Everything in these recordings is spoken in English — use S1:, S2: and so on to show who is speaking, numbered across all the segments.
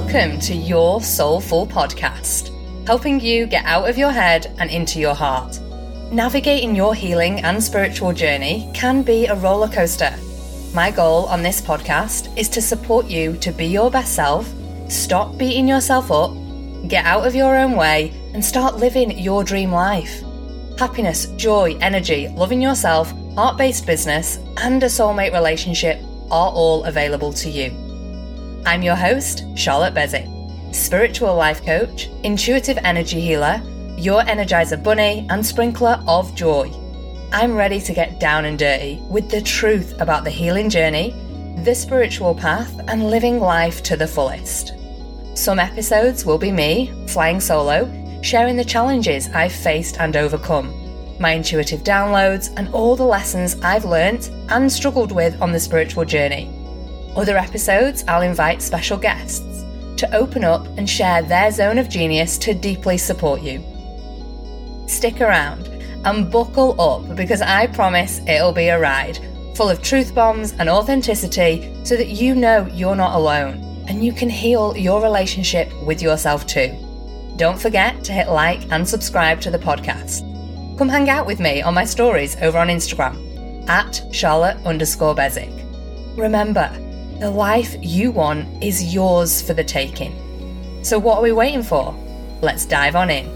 S1: Welcome to Your Soulful Podcast, helping you get out of your head and into your heart. Navigating your healing and spiritual journey can be a roller coaster. My goal on this podcast is to support you to be your best self, stop beating yourself up, get out of your own way, and start living your dream life. Happiness, joy, energy, loving yourself, heart-based business, and a soulmate relationship are all available to you. I'm your host, Charlotte Bezic, spiritual life coach, intuitive energy healer, your energizer bunny, and sprinkler of joy. I'm ready to get down and dirty with the truth about the healing journey, the spiritual path, and living life to the fullest. Some episodes will be me, flying solo, sharing the challenges I've faced and overcome, my intuitive downloads, and all the lessons I've learnt and struggled with on the spiritual journey. Other episodes, I'll invite special guests to open up and share their zone of genius to deeply support you. Stick around and buckle up because I promise it'll be a ride full of truth bombs and authenticity so that you know you're not alone and you can heal your relationship with yourself too. Don't forget to hit like and subscribe to the podcast. Come hang out with me on my stories over on Instagram at Charlotte_Bezic. Remember, the life you want is yours for the taking. So what are we waiting for? Let's dive on in.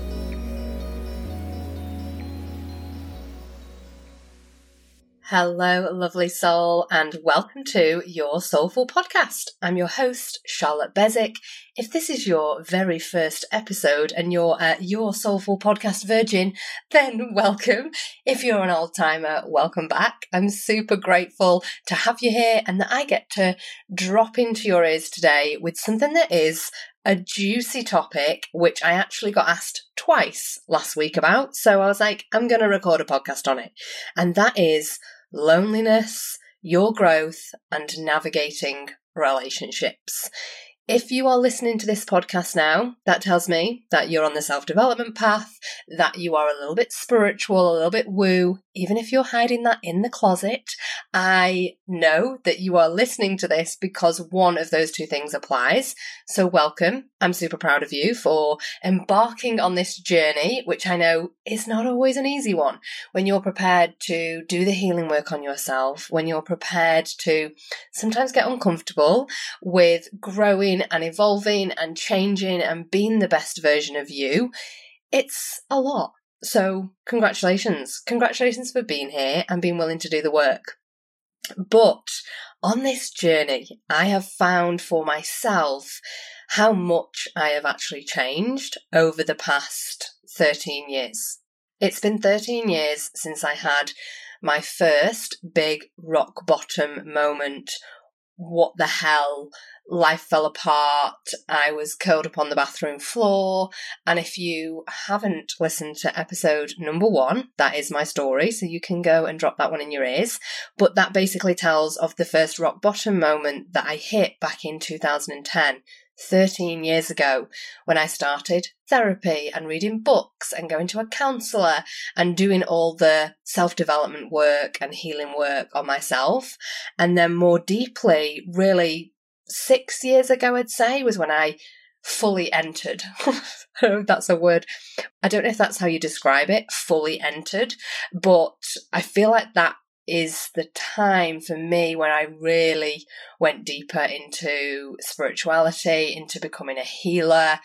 S1: Hello, lovely soul, and welcome to Your Soulful Podcast. I'm your host, Charlotte Bezic. If this is your very first episode and you're Your Soulful Podcast virgin, then welcome. If you're an old-timer, welcome back. I'm super grateful to have you here and that I get to drop into your ears today with something that is a juicy topic, which I actually got asked twice last week about. So I was like, I'm going to record a podcast on it. And that is loneliness, your growth, and navigating relationships. If you are listening to this podcast now, that tells me that you're on the self-development path, that you are a little bit spiritual, a little bit woo. Even if you're hiding that in the closet, I know that you are listening to this because one of those two things applies. So welcome. I'm super proud of you for embarking on this journey, which I know is not always an easy one. When you're prepared to do the healing work on yourself, when you're prepared to sometimes get uncomfortable with growing and evolving and changing and being the best version of you, it's a lot. So congratulations. Congratulations for being here and being willing to do the work. But on this journey, I have found for myself how much I have actually changed over the past 13 years. It's been 13 years since I had my first big rock bottom moment. What the hell? Life fell apart. I was curled up on the bathroom floor. And if you haven't listened to episode number 1, that is my story. So you can go and drop that one in your ears. But that basically tells of the first rock bottom moment that I hit back in 2010, 13 years ago, when I started therapy and reading books and going to a counsellor and doing all the self-development work and healing work on myself. And then more deeply, really 6 years ago, I'd say, was when I fully entered. I don't know if that's a word. I don't know if that's how you describe it, fully entered, but I feel like that is the time for me when I really went deeper into spirituality, into becoming a healer,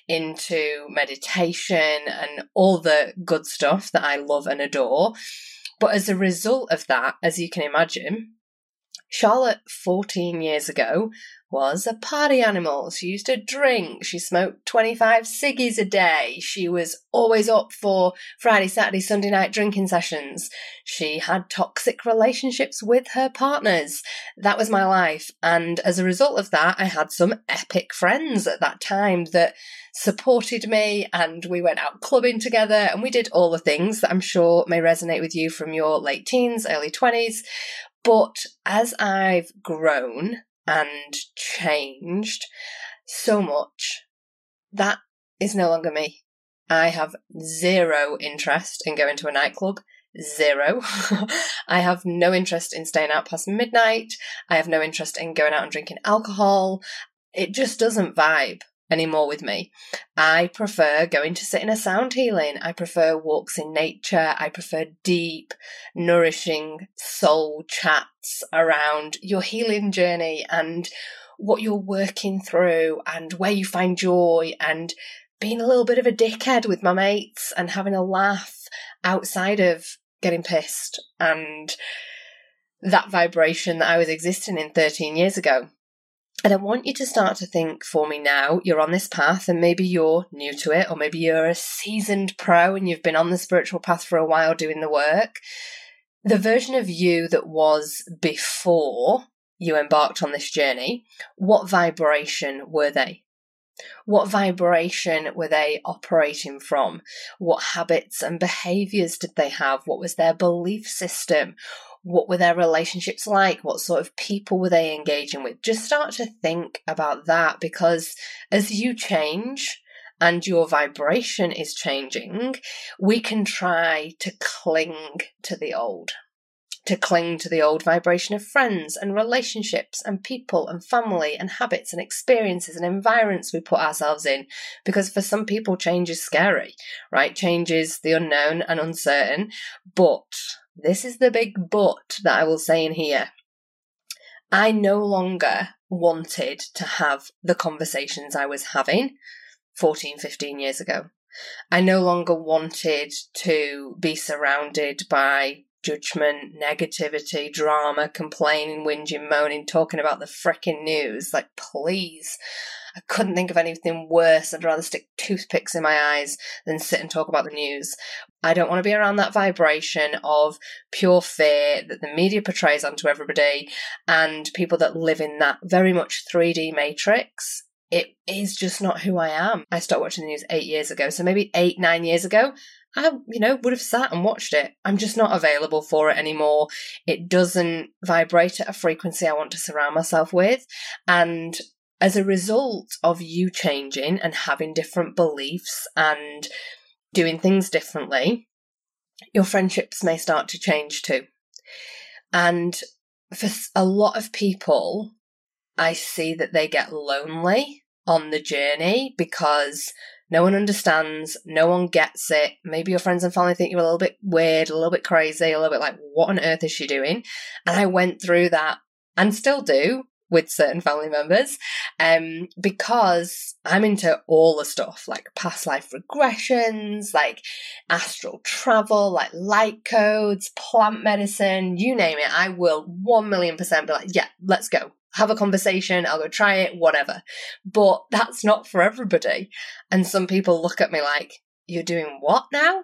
S1: into meditation and all the good stuff that I love and adore. But as a result of that, as you can imagine, Charlotte 14 years ago was a party animal. She used to drink. She smoked 25 ciggies a day. She was always up for Friday, Saturday, Sunday night drinking sessions. She had toxic relationships with her partners. That was my life. And as a result of that, I had some epic friends at that time that supported me, and we went out clubbing together and we did all the things that I'm sure may resonate with you from your late teens, early 20s. But as I've grown and changed so much, that is no longer me. I have zero interest in going to a nightclub. Zero. I have no interest in staying out past midnight. I have no interest in going out and drinking alcohol. it just doesn't vibe anymore with me. I prefer going to sit in a sound healing. I prefer walks in nature. I prefer deep, nourishing soul chats around your healing journey and what you're working through and where you find joy, and being a little bit of a dickhead with my mates and having a laugh outside of getting pissed and that vibration that I was existing in 13 years ago. And I want you to start to think for me now. You're on this path and maybe you're new to it, or maybe you're a seasoned pro and you've been on the spiritual path for a while doing the work. The version of you that was before you embarked on this journey, what vibration were they? What vibration were they operating from? What habits and behaviours did they have? What was their belief system? What were their relationships like? What sort of people were they engaging with? Just start to think about that, because as you change and your vibration is changing, we can try to cling to the old. To cling to the old vibration of friends and relationships and people and family and habits and experiences and environments we put ourselves in. Because for some people, change is scary, right? Change is the unknown and uncertain. But this is the big but that I will say in here. I no longer wanted to have the conversations I was having 14, 15 years ago. I no longer wanted to be surrounded by judgment, negativity, drama, complaining, whinging, moaning, talking about the frickin' news. Like, please. I couldn't think of anything worse. I'd rather stick toothpicks in my eyes than sit and talk about the news. I don't want to be around that vibration of pure fear that the media portrays onto everybody, and people that live in that very much 3D matrix. It is just not who I am. I stopped watching the news 8 years ago. So maybe 8, 9 years ago, I, would have sat and watched it. I'm just not available for it anymore. It doesn't vibrate at a frequency I want to surround myself with. And as a result of you changing and having different beliefs and doing things differently, your friendships may start to change too. And for a lot of people, I see that they get lonely on the journey because no one understands, no one gets it. Maybe your friends and family think you're a little bit weird, a little bit crazy, a little bit like, what on earth is she doing? And I went through that and still do with certain family members, because I'm into all the stuff, like past life regressions, like astral travel, like light codes, plant medicine, you name it. I will 1,000,000% be like, yeah, let's go. Have a conversation, I'll go try it, whatever. But that's not for everybody. And some people look at me like, you're doing what now?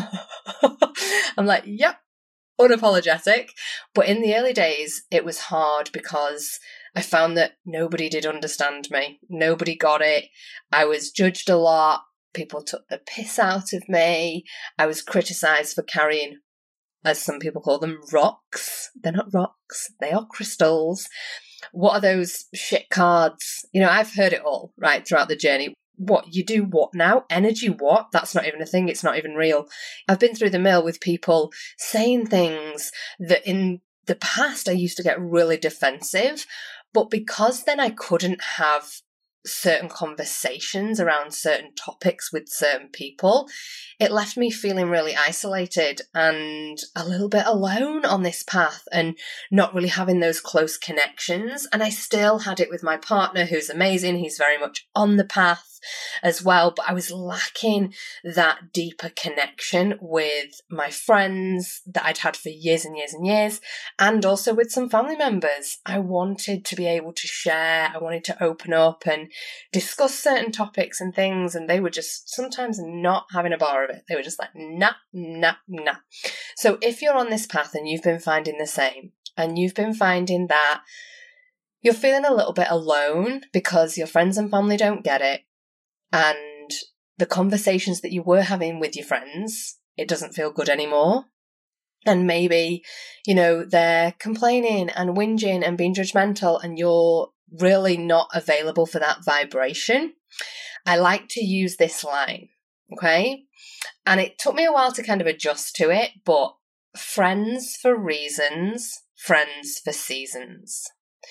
S1: I'm like, yep, unapologetic. But in the early days, it was hard because I found that nobody did understand me. Nobody got it. I was judged a lot. People took the piss out of me. I was criticised for carrying, as some people call them, rocks. They're not rocks. They are crystals. What are those shit cards? I've heard it all, right, throughout the journey. What, you do what now? Energy what? That's not even a thing. It's not even real. I've been through the mill with people saying things that in the past I used to get really defensive, but because then I couldn't have certain conversations around certain topics with certain people, it left me feeling really isolated and a little bit alone on this path and not really having those close connections. And I still had it with my partner, who's amazing. He's very much on the path as well, but I was lacking that deeper connection with my friends that I'd had for years and years and years, and also with some family members. I wanted to be able to share, I wanted to open up and discuss certain topics and things, and they were just sometimes not having a bar of it. They were just like, nah, nah, nah. So if you're on this path and you've been finding the same, and you've been finding that you're feeling a little bit alone because your friends and family don't get it, and the conversations that you were having with your friends, it doesn't feel good anymore. And maybe, they're complaining and whinging and being judgmental, and you're really not available for that vibration. I like to use this line, okay? And it took me a while to kind of adjust to it, but friends for reasons, friends for seasons.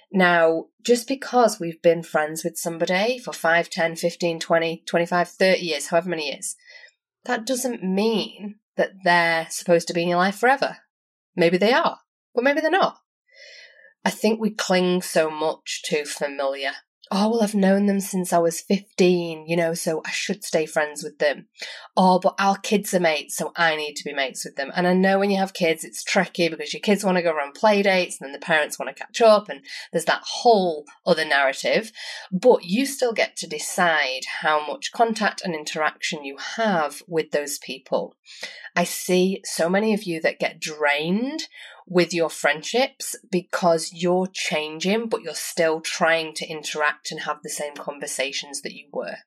S1: Now, just because we've been friends with somebody for 5, 10, 15, 20, 25, 30 years, however many years, that doesn't mean that they're supposed to be in your life forever. Maybe they are, but maybe they're not. I think we cling so much to familiar. Oh, well, I've known them since I was 15, so I should stay friends with them. Oh, but our kids are mates, so I need to be mates with them. And I know when you have kids, it's tricky because your kids want to go around play dates and then the parents want to catch up and there's that whole other narrative. But you still get to decide how much contact and interaction you have with those people. I see so many of you that get drained with your friendships because you're changing, but you're still trying to interact and have the same conversations that you were.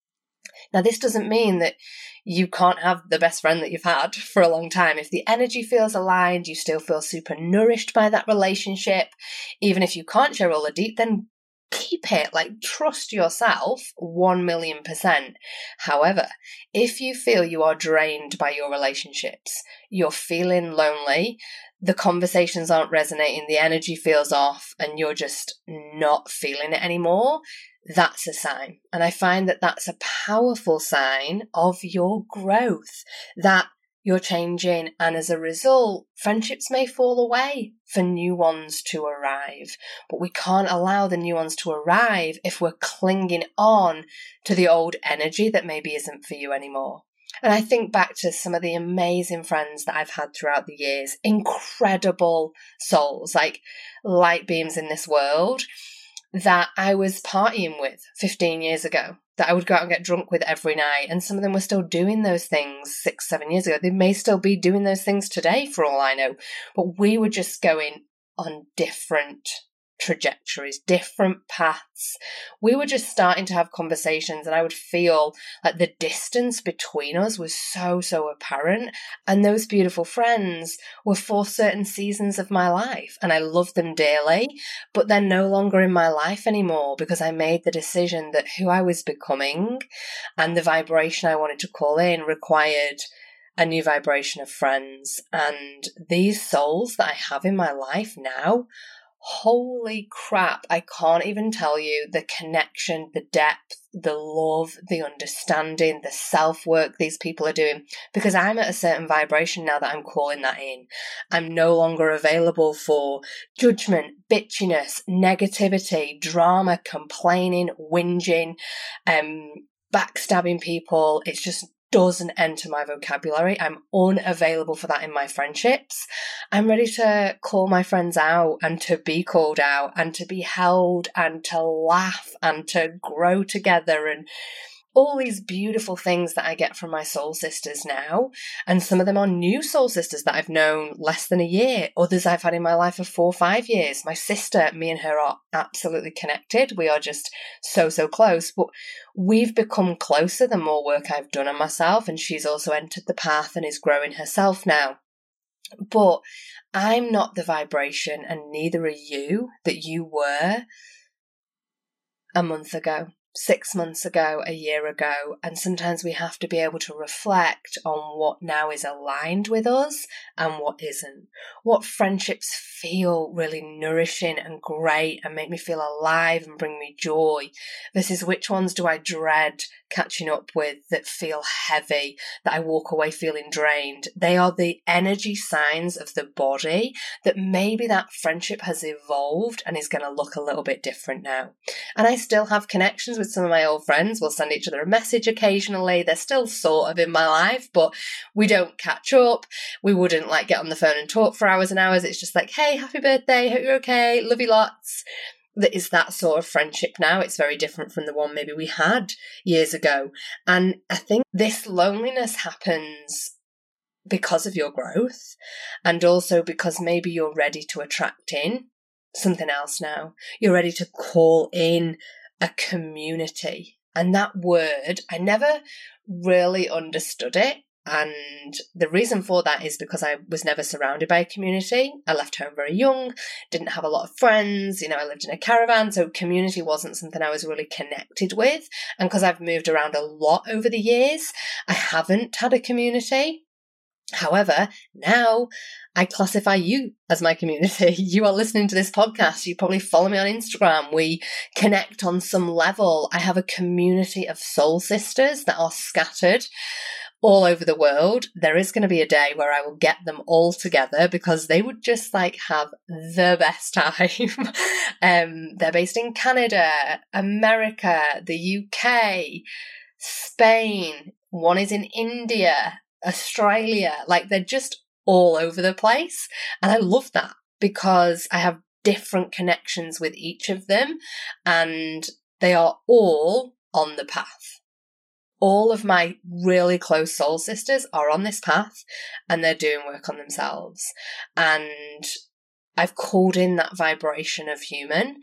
S1: Now, this doesn't mean that you can't have the best friend that you've had for a long time. If the energy feels aligned, you still feel super nourished by that relationship, even if you can't share all the deep, then keep it, trust yourself 1,000,000%. However, if you feel you are drained by your relationships, you're feeling lonely, the conversations aren't resonating, the energy feels off, and you're just not feeling it anymore, that's a sign. And I find that that's a powerful sign of your growth, that you're changing, and as a result, friendships may fall away for new ones to arrive. But we can't allow the new ones to arrive if we're clinging on to the old energy that maybe isn't for you anymore. And I think back to some of the amazing friends that I've had throughout the years, incredible souls, like light beams in this world, that I was partying with 15 years ago, that I would go out and get drunk with every night. And some of them were still doing those things 6, 7 years ago. They may still be doing those things today for all I know. But we were just going on different trajectories, different paths. We were just starting to have conversations and I would feel like the distance between us was so apparent. And those beautiful friends were for certain seasons of my life and I love them dearly, but they're no longer in my life anymore because I made the decision that who I was becoming and the vibration I wanted to call in required a new vibration of friends. And these souls that I have in my life now, holy crap, I can't even tell you the connection, the depth, the love, the understanding, the self-work these people are doing, because I'm at a certain vibration now that I'm calling that in. I'm no longer available for judgment, bitchiness, negativity, drama, complaining, whinging, backstabbing people. It's just doesn't enter my vocabulary. I'm unavailable for that in my friendships. I'm ready to call my friends out and to be called out and to be held and to laugh and to grow together and all these beautiful things that I get from my soul sisters now. And some of them are new soul sisters that I've known less than a year. Others I've had in my life for 4 or 5 years. My sister, me and her are absolutely connected. We are just so close. But we've become closer the more work I've done on myself. And she's also entered the path and is growing herself now. But I'm not the vibration, and neither are you, that you were a month ago, 6 months ago, a year ago. And sometimes we have to be able to reflect on what now is aligned with us and what isn't. What friendships feel really nourishing and great and make me feel alive and bring me joy versus which ones do I dread catching up with that feel heavy, that I walk away feeling drained. They are the energy signs of the body that maybe that friendship has evolved and is going to look a little bit different now. And I still have connections with some of my old friends. We'll send each other a message occasionally. They're still sort of in my life, but we don't catch up. We wouldn't get on the phone and talk for hours and hours. It's just hey, happy birthday, hope you're okay, love you lots. That is that sort of friendship now. It's very different from the one maybe we had years ago. And I think this loneliness happens because of your growth and also because maybe you're ready to attract in something else now. You're ready to call in a community. And that word, I never really understood it. And the reason for that is because I was never surrounded by a community. I left home very young, didn't have a lot of friends, I lived in a caravan, so community wasn't something I was really connected with. And because I've moved around a lot over the years, I haven't had a community. However, now I classify you as my community. You are listening to this podcast. You probably follow me on Instagram. We connect on some level. I have a community of soul sisters that are scattered all over the world. There is going to be a day where I will get them all together because they would just have the best time. They're based in Canada, America, the UK, Spain. One is in India, Australia. They're just all over the place. And I love that because I have different connections with each of them and they are all on the path. All of my really close soul sisters are on this path and they're doing work on themselves. And I've called in that vibration of human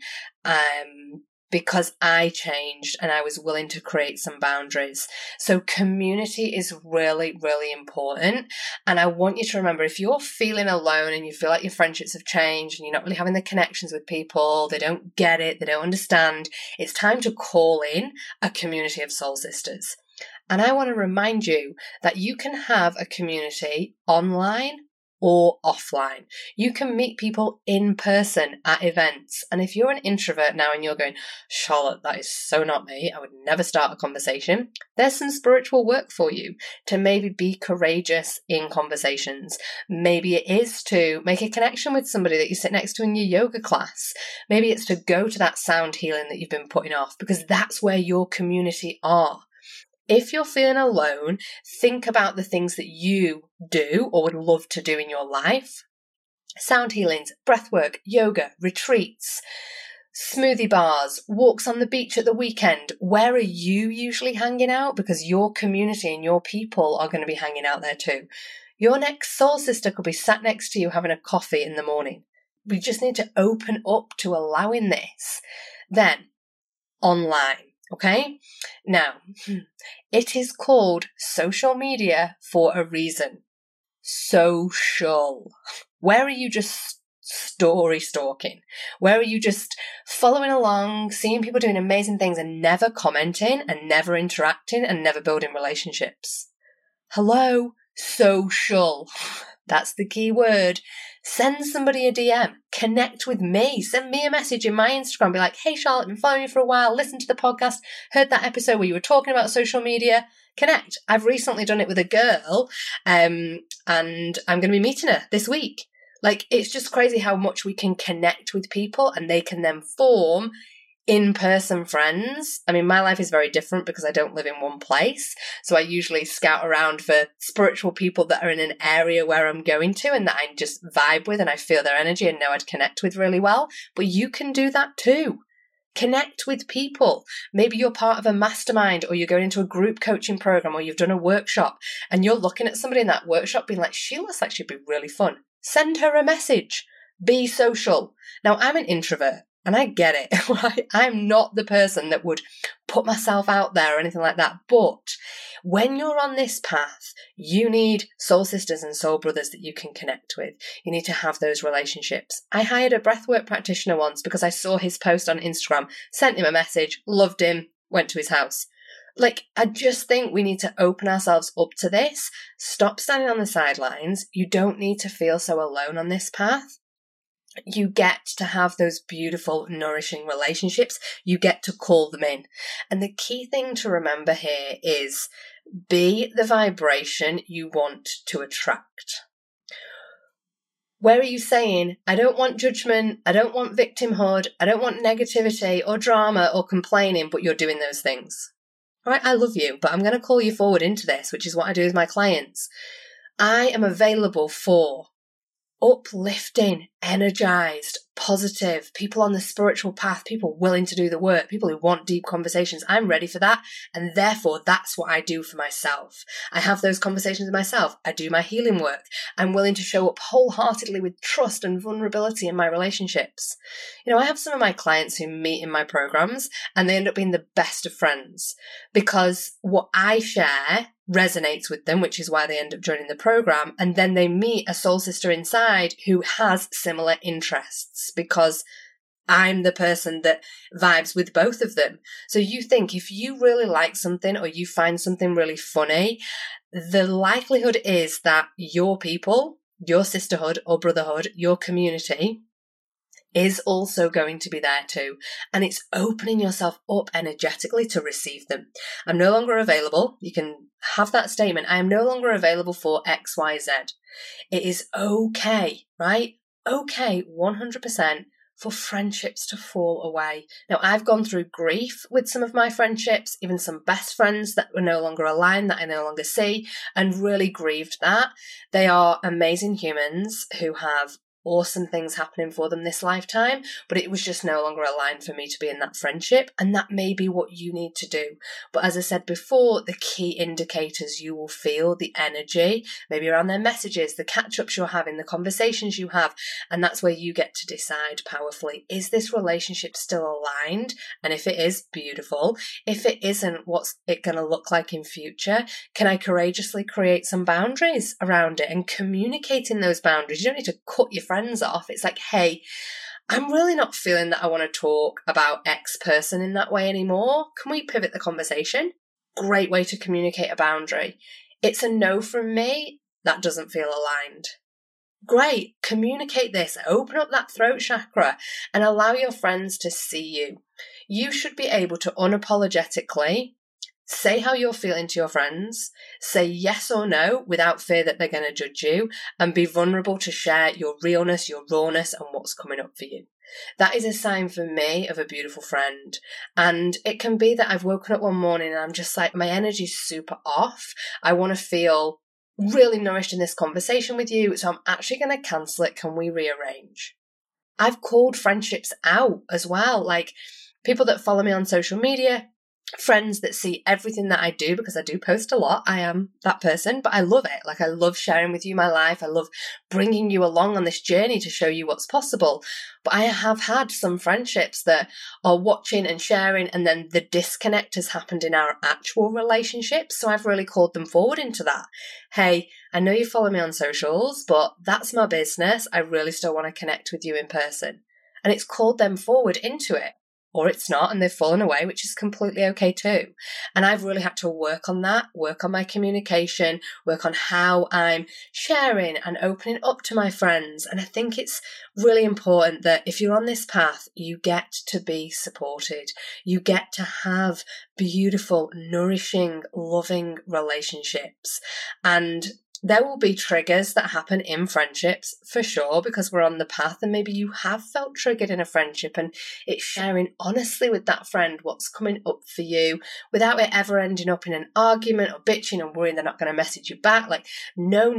S1: because I changed and I was willing to create some boundaries. So community is really, really important. And I want you to remember, if you're feeling alone and you feel like your friendships have changed and you're not really having the connections with people, they don't get it, they don't understand, it's time to call in a community of soul sisters. And I want to remind you that you can have a community online or offline. You can meet people in person at events. And if you're an introvert now and you're going, Charlotte, that is so not me, I would never start a conversation, there's some spiritual work for you to maybe be courageous in conversations. Maybe it is to make a connection with somebody that you sit next to in your yoga class. Maybe it's to go to that sound healing that you've been putting off because that's where your community are. If you're feeling alone, think about the things that you do or would love to do in your life. Sound healings, breathwork, yoga, retreats, smoothie bars, walks on the beach at the weekend. Where are you usually hanging out? Because your community and your people are going to be hanging out there too. Your next soul sister could be sat next to you having a coffee in the morning. We just need to open up to allowing this. Then, online. Okay? Now, it is called social media for a reason. Social. Where are you just story stalking? Where are you just following along, seeing people doing amazing things and never commenting and never interacting and never building relationships? Hello? Social. That's the key word. Send somebody a DM. Connect with me. Send me a message in my Instagram. Be like, hey, Charlotte, I've been following you for a while. Listen to the podcast. Heard that episode where you were talking about social media. Connect. I've recently done it with a girl, and I'm going to be meeting her this week. It's just crazy how much we can connect with people and they can then form in-person friends. I mean, my life is very different because I don't live in one place. So I usually scout around for spiritual people that are in an area where I'm going to and that I just vibe with and I feel their energy and know I'd connect with really well. But you can do that too. Connect with people. Maybe you're part of a mastermind or you're going into a group coaching program or you've done a workshop and you're looking at somebody in that workshop being like, she looks like she'd be really fun. Send her a message. Be social. Now, I'm an introvert. And I get it, right? I'm not the person that would put myself out there or anything like that. But when you're on this path, you need soul sisters and soul brothers that you can connect with. You need to have those relationships. I hired a breathwork practitioner once because I saw his post on Instagram, sent him a message, loved him, went to his house. I just think we need to open ourselves up to this. Stop standing on the sidelines. You don't need to feel so alone on this path. You get to have those beautiful, nourishing relationships. You get to call them in. And the key thing to remember here is be the vibration you want to attract. Where are you saying, I don't want judgment, I don't want victimhood, I don't want negativity or drama or complaining, but you're doing those things? All right, I love you, but I'm going to call you forward into this, which is what I do with my clients. I am available for uplifting, energized, positive, people on the spiritual path, people willing to do the work, people who want deep conversations. I'm ready for that. And therefore, that's what I do for myself. I have those conversations with myself. I do my healing work. I'm willing to show up wholeheartedly with trust and vulnerability in my relationships. I have some of my clients who meet in my programs and they end up being the best of friends because what I share resonates with them, which is why they end up joining the program. And then they meet a soul sister inside who has similar interests because I'm the person that vibes with both of them. So you think if you really like something or you find something really funny, the likelihood is that your people, your sisterhood or brotherhood, your community is also going to be there too. And it's opening yourself up energetically to receive them. I'm no longer available. You can have that statement. I am no longer available for X, Y, Z. It is okay, right? Okay, 100% for friendships to fall away. Now, I've gone through grief with some of my friendships, even some best friends that were no longer aligned, that I no longer see, and really grieved that. They are amazing humans who have awesome things happening for them this lifetime, but it was just no longer aligned for me to be in that friendship, and that may be what you need to do. But as I said before, the key indicators you will feel, the energy, maybe around their messages, the catch-ups you're having, the conversations you have, and that's where you get to decide powerfully, is this relationship still aligned? And if it is, beautiful. If it isn't, what's it going to look like in future? Can I courageously create some boundaries around it and communicating those boundaries? You don't need to cut your friends off. It's like, hey, I'm really not feeling that I want to talk about X person in that way anymore. Can we pivot the conversation? Great way to communicate a boundary. It's a no from me. That doesn't feel aligned. Great. Communicate this. Open up that throat chakra and allow your friends to see you. You should be able to unapologetically say how you're feeling to your friends, say yes or no without fear that they're going to judge you, and be vulnerable to share your realness, your rawness, and what's coming up for you. That is a sign for me of a beautiful friend. And it can be that I've woken up one morning and I'm just like, my energy's super off. I want to feel really nourished in this conversation with you, so I'm actually going to cancel it. Can we rearrange? I've called friendships out as well, like people that follow me on social media, friends that see everything that I do, because I do post a lot. I am that person, but I love it. Like, I love sharing with you my life. I love bringing you along on this journey to show you what's possible. But I have had some friendships that are watching and sharing, and then the disconnect has happened in our actual relationships. So I've really called them forward into that. Hey, I know you follow me on socials, but that's my business. I really still want to connect with you in person. And it's called them forward into it. Or it's not, and they've fallen away, which is completely okay too. And I've really had to work on that, work on my communication, work on how I'm sharing and opening up to my friends. And I think it's really important that if you're on this path, you get to be supported. You get to have beautiful, nourishing, loving relationships. And there will be triggers that happen in friendships for sure, because we're on the path, and maybe you have felt triggered in a friendship, and it's sharing honestly with that friend what's coming up for you without it ever ending up in an argument or bitching and worrying they're not going to message you back. Like, no.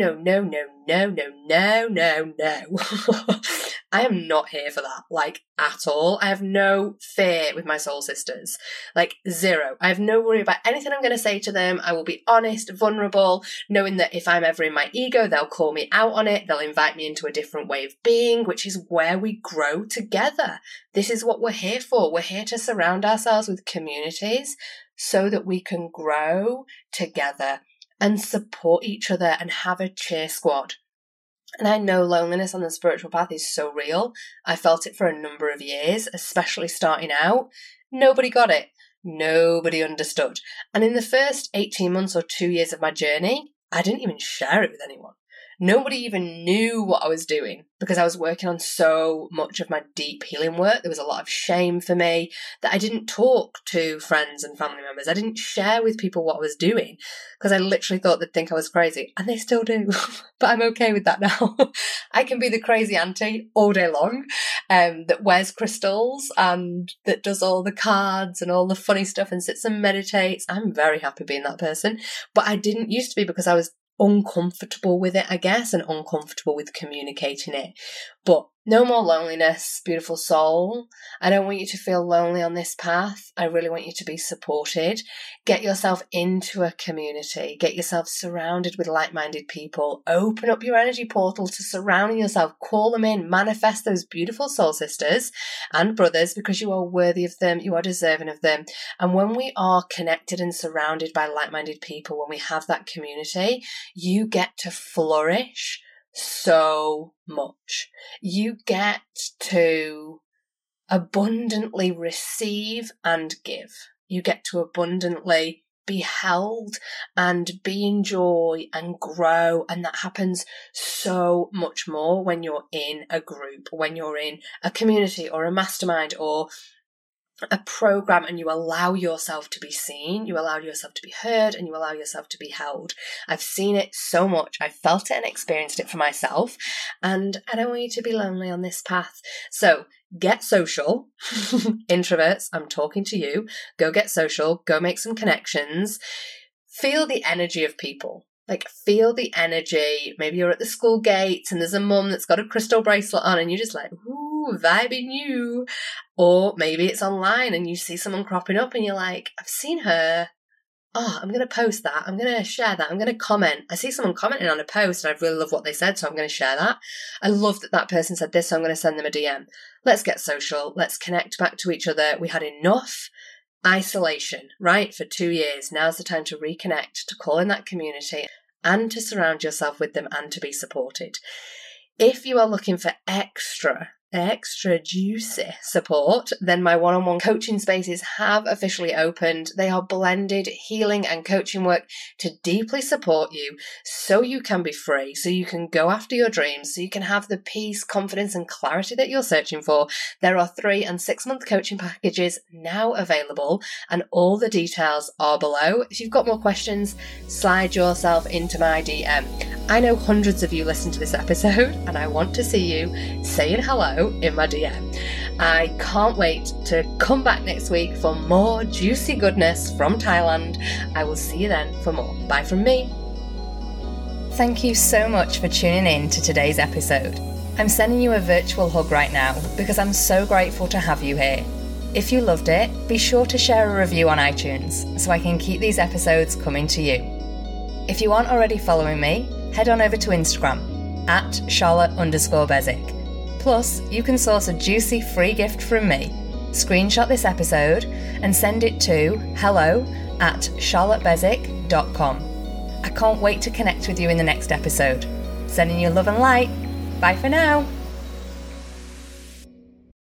S1: I am not here for that, like, at all. I have no fear with my soul sisters, like zero. I have no worry about anything I'm going to say to them. I will be honest, vulnerable, knowing that if I'm ever in my ego, they'll call me out on it. They'll invite me into a different way of being, which is where we grow together. This is what we're here for. We're here to surround ourselves with communities so that we can grow together and support each other and have a cheer squad. And I know loneliness on the spiritual path is so real. I felt it for a number of years, especially starting out. Nobody got it. Nobody understood. And in the first 18 months or 2 years of my journey, I didn't even share it with anyone. Nobody even knew what I was doing because I was working on so much of my deep healing work. There was a lot of shame for me that I didn't talk to friends and family members. I didn't share with people what I was doing because I literally thought they'd think I was crazy, and they still do. But I'm okay with that now. I can be the crazy auntie all day long that wears crystals and that does all the cards and all the funny stuff and sits and meditates. I'm very happy being that person. But I didn't used to be because I was uncomfortable with it, I guess, and uncomfortable with communicating it. But no more loneliness, beautiful soul. I don't want you to feel lonely on this path. I really want you to be supported. Get yourself into a community. Get yourself surrounded with like-minded people. Open up your energy portal to surrounding yourself. Call them in. Manifest those beautiful soul sisters and brothers, because you are worthy of them. You are deserving of them. And when we are connected and surrounded by like-minded people, when we have that community, you get to flourish so much. You get to abundantly receive and give. You get to abundantly be held and be in joy and grow. And that happens so much more when you're in a group, when you're in a community or a mastermind or a program, and you allow yourself to be seen, you allow yourself to be heard, and you allow yourself to be held. I've seen it so much. I've felt it and experienced it for myself, and I don't want you to be lonely on this path. So get social. Introverts, I'm talking to you. Go get social, go make some connections, feel the energy of people. Like, feel the energy. Maybe you're at the school gates and there's a mum that's got a crystal bracelet on and you're just like, ooh, vibing you. Or maybe it's online and you see someone cropping up and you're like, I've seen her. Oh, I'm going to post that. I'm going to share that. I'm going to comment. I see someone commenting on a post and I really love what they said, so I'm going to share that. I love that that person said this, so I'm going to send them a DM. Let's get social. Let's connect back to each other. We had enough isolation, right? For 2 years. Now's the time to reconnect, to call in that community and to surround yourself with them and to be supported. If you are looking for extra juicy support, then my one-on-one coaching spaces have officially opened. They are blended healing and coaching work to deeply support you so you can be free, so you can go after your dreams, so you can have the peace, confidence and clarity that you're searching for. There are 3 and 6 month coaching packages now available and all the details are below. If you've got more questions, slide yourself into my DM. I know hundreds of you listen to this episode and I want to see you saying hello in my DM. I can't wait to come back next week for more juicy goodness from Thailand. I will see you then for more. Bye from me. Thank you so much for tuning in to today's episode. I'm sending you a virtual hug right now because I'm so grateful to have you here. If you loved it, be sure to share a review on iTunes so I can keep these episodes coming to you. If you aren't already following me, head on over to Instagram at Charlotte_Bezic. Plus, you can source a juicy free gift from me. Screenshot this episode and send it to hello@charlottebezic.com. I can't wait to connect with you in the next episode. Sending you love and light. Bye for now.